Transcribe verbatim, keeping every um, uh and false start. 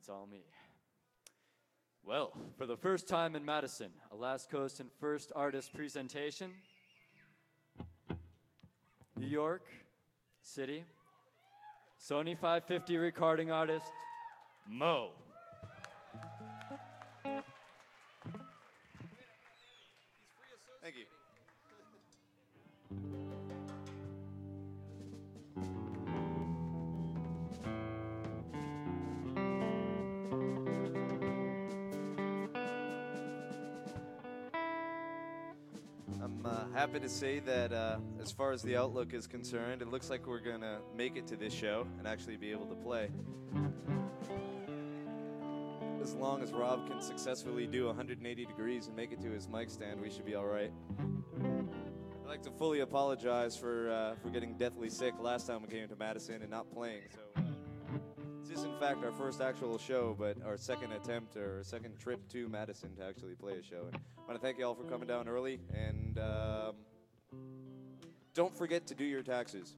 It's all me. Well, for the first time in Madison, a Last Coast and First artist presentation. New York City, Sony five fifty recording artist, Mo. Thank you. I'm uh, happy to say that uh, as far as the outlook is concerned, it looks like we're going to make it to this show and actually be able to play. As long as Rob can successfully do one hundred eighty degrees and make it to his mic stand, we should be all right. I'd like to fully apologize for, uh, for getting deathly sick last time we came to Madison and not playing. So uh, this is in fact our first actual show, but our second attempt or our second trip to Madison to actually play a show. And I want to thank you all for coming down early, and um, don't forget to do your taxes.